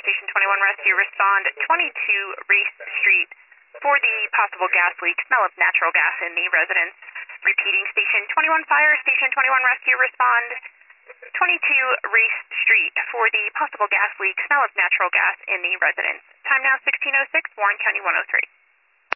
Station 21 Rescue, respond 22 Reese Street for the possible gas leak, smell of natural gas in the residence. Repeating, Station 21 Fire, Station 21 Rescue, respond 22 Reese Street for the possible gas leak, smell of natural gas in the residence. Time now 16:06, Warren County 103.